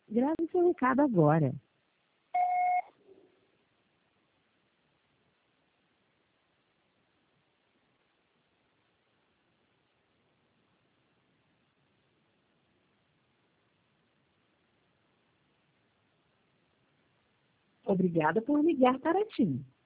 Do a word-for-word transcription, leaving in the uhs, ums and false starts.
Grave seu recado agora. Obrigada por ligar para a TIM.